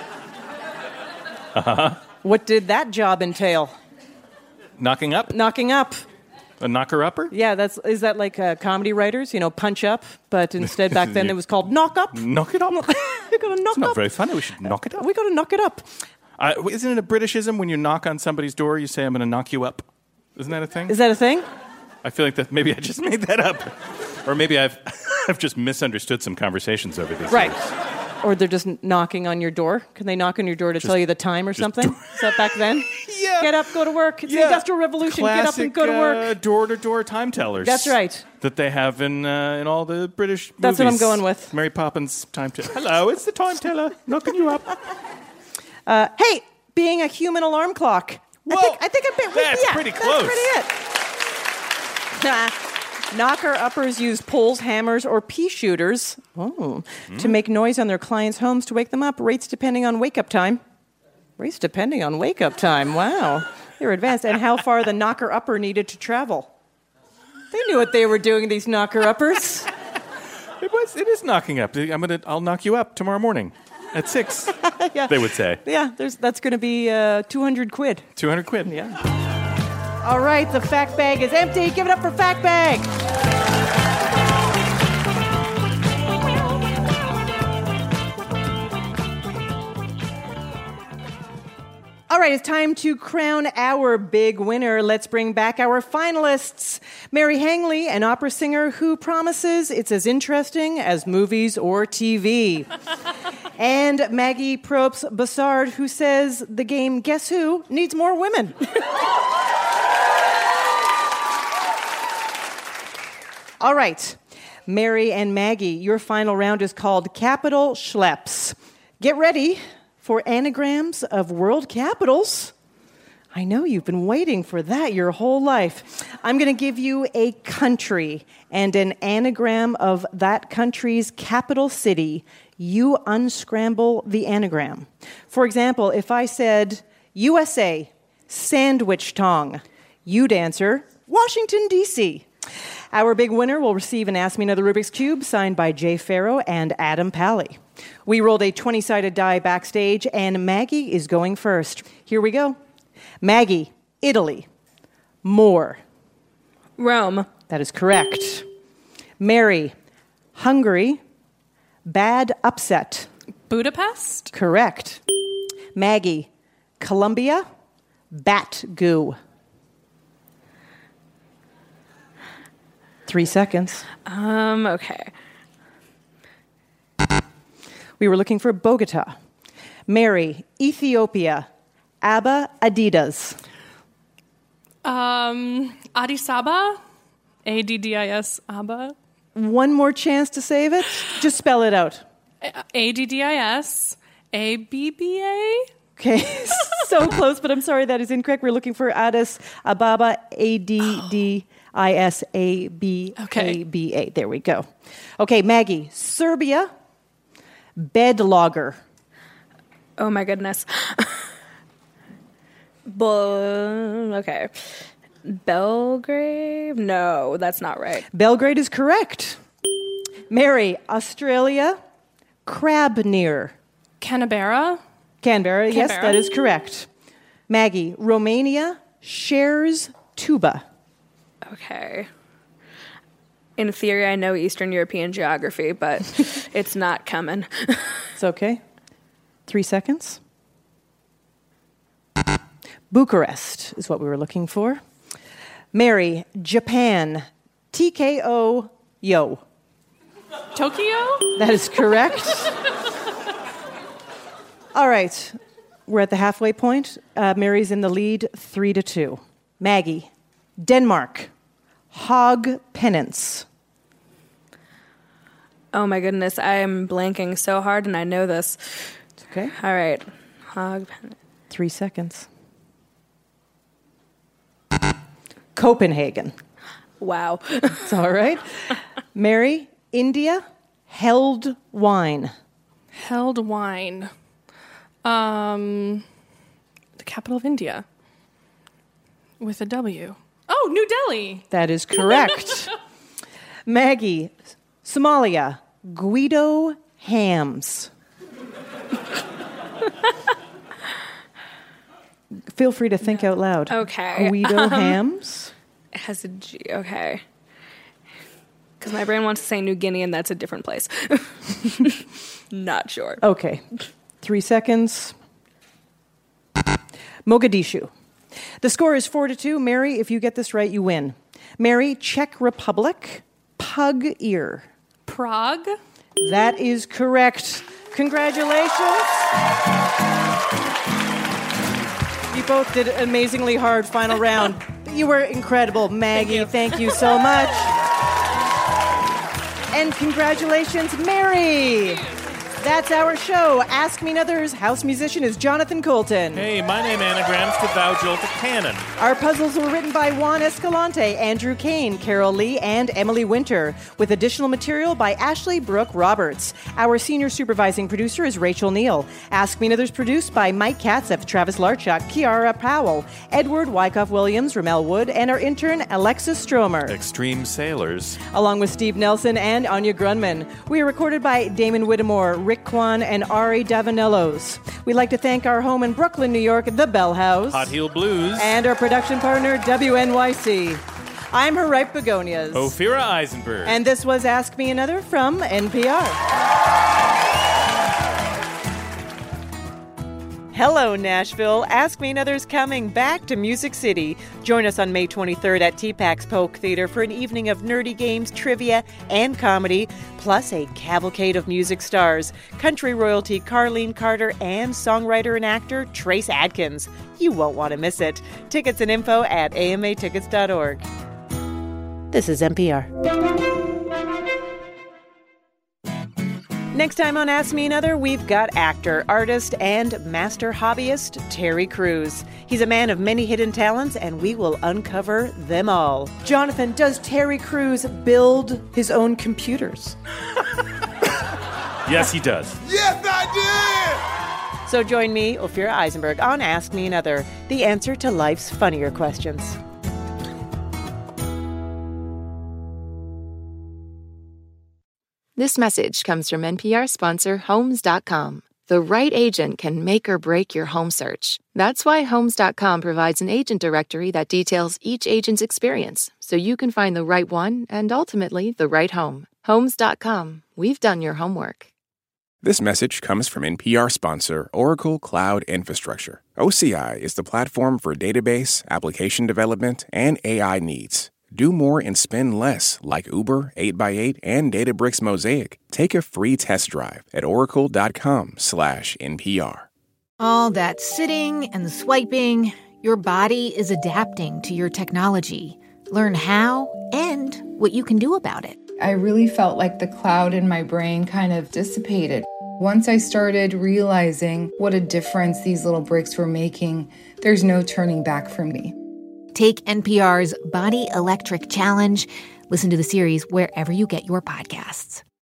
Uh-huh. What did that job entail? Knocking up? Knocking up. A knocker-upper? Yeah, that's is that like uh, comedy writers, you know, punch up, but instead back then it was called knock up. Knock it up? We got to knock It's not up. very funny. We should knock it up. We got to knock it up. Uh, isn't it a Britishism when you knock on somebody's door, you say, I'm going to knock you up? Isn't that a thing? Is that a thing? I feel like that maybe I just made that up. Or maybe I've I've just misunderstood some conversations over these Right. years. Or they're just knocking on your door. Can they knock on your door to Just- tell you the time or just something? Is that back then? Yeah. Get up, go to work. It's the Yeah. Industrial Revolution. Get up and go to work. Classic, uh, door-to-door time tellers. That's right. That they have in uh, in all the British movies. That's what I'm going with. Mary Poppins time teller. Hello, it's the time teller knocking you up. Uh, hey, being a human alarm clock. Whoa, I think, I think I'm that's yeah, pretty That's close. pretty it. Nah. Knocker-uppers use poles, hammers, or pea shooters oh, to make noise on their clients' homes to wake them up. Rates depending on wake-up time. Rates depending on wake-up time. Wow. They're advanced. And how far the knocker-upper needed to travel. They knew what they were doing, these knocker-uppers. It was. It is knocking up. I'm gonna. I'll knock you up tomorrow morning at six. Yeah. They would say. Yeah, there's, that's going to be uh, two hundred quid. Two hundred quid. Yeah. All right, the fact bag is empty. Give it up for Fact Bag. All right, it's time to crown our big winner. Let's bring back our finalists. Mary Hangley, an opera singer who promises it's as interesting as movies or T V. And Maggie Probst-Bassard, who says the game Guess Who needs more women. All right, Mary and Maggie, your final round is called Capital Schleps. Get ready for anagrams of world capitals. I know you've been waiting for that your whole life. I'm going to give you a country and an anagram of that country's capital city. You unscramble the anagram. For example, if I said U S A, sandwich tong, you'd answer Washington, D C Our big winner will receive an Ask Me Another Rubik's Cube signed by Jay Farrow and Adam Pally. We rolled a twenty-sided die backstage, and Maggie is going first. Here we go. Maggie, Italy. More. Rome. That is correct. Mary, Hungary. Bad upset. Budapest. Correct. Maggie, Colombia. Bat goo. Three seconds. Um, okay. We were looking for Bogota. Mary, Ethiopia. Abba Adidas. Um, Addis Ababa. A D D I S Abba. One more chance to save it. Just spell it out. A D D I S A B B A. Okay, so close, but I'm sorry, that is incorrect. We're looking for Addis Ababa, A D D I S A B A B A. There we go. Okay, Maggie, Serbia, bed logger. Oh my goodness. Bel- okay. Belgrade? No, that's not right. Belgrade is correct. Mary, Australia, Crabnear. Canberra. Canberra, yes, Canberra. that is correct. Maggie, Romania, shares tuba. Okay. In theory, I know Eastern European geography, but it's not coming. It's okay. Three seconds. Bucharest is what we were looking for. Mary, Japan, T K O, yo. Tokyo? That is correct. All right. We're at the halfway point. Uh, Mary's in the lead, three to two. Maggie, Denmark, hog penance. Oh my goodness, I am blanking so hard, and I know this. It's okay. All right. Hog Pen- Three seconds. Copenhagen. Wow. It's all right. Mary, India, held wine. Held wine. Um, the capital of India. With a W. Oh, New Delhi. That is correct. Maggie, Somalia, Guido hams. Feel free to think out loud. Okay. Guido Um, hams. It has a G. Okay. Because my brain wants to say New Guinea, and that's a different place. Not sure. Okay. Three seconds. Mogadishu. The score is four to two. Mary, if you get this right, you win. Mary, Czech Republic, pug ear. Prague. That is correct. Congratulations. You both did an amazingly hard final round. You were incredible. Maggie, thank you, thank you so much. And congratulations, Mary. That's our show. Ask Me Another's house musician is Jonathan Colton. Hey, my name anagrams to Thou Jolt a Cannon. Our puzzles were written by Juan Escalante, Andrew Kane, Carol Lee, and Emily Winter, with additional material by Ashley Brooke Roberts. Our senior supervising producer is Rachel Neal. Ask Me Another's produced by Mike Katzef, Travis Larchuk, Kiara Powell, Edward Wyckoff Williams, Ramel Wood, and our intern, Alexis Stromer. Extreme Sailors. Along with Steve Nelson and Anya Grunman. We are recorded by Damon Whittemore, Rick Kwan, and Ari Davanellos. We'd like to thank our home in Brooklyn, New York, The Bell House. Hot Heel Blues. And our production partner, W N Y C. I'm her ripe begonias. Ophira Eisenberg. And this was Ask Me Another from N P R. Hello, Nashville. Ask Me Another's coming back to Music City. Join us on May twenty-third at T PAC's Polk Theater for an evening of nerdy games, trivia, and comedy, plus a cavalcade of music stars. Country royalty Carlene Carter and songwriter and actor Trace Adkins. You won't want to miss it. Tickets and info at A M A tickets dot org. This is N P R. Next time on Ask Me Another, we've got actor, artist, and master hobbyist Terry Crews. He's a man of many hidden talents, and we will uncover them all. Jonathan, does Terry Crews build his own computers? Yes, he does. Yes, I did! So join me, Ophira Eisenberg, on Ask Me Another, the answer to life's funnier questions. This message comes from N P R sponsor Homes dot com. The right agent can make or break your home search. That's why Homes dot com provides an agent directory that details each agent's experience, so you can find the right one and ultimately the right home. Homes dot com. We've done your homework. This message comes from N P R sponsor Oracle Cloud Infrastructure. O C I is the platform for database, application development, and A I needs. Do more and spend less, like Uber, eight by eight, and Databricks Mosaic. Take a free test drive at oracle dot com slash N P R. All that sitting and swiping, your body is adapting to your technology. Learn how and what you can do about it. I really felt like the cloud in my brain kind of dissipated. Once I started realizing what a difference these little breaks were making, there's no turning back for me. Take N P R's Body Electric Challenge. Listen to the series wherever you get your podcasts.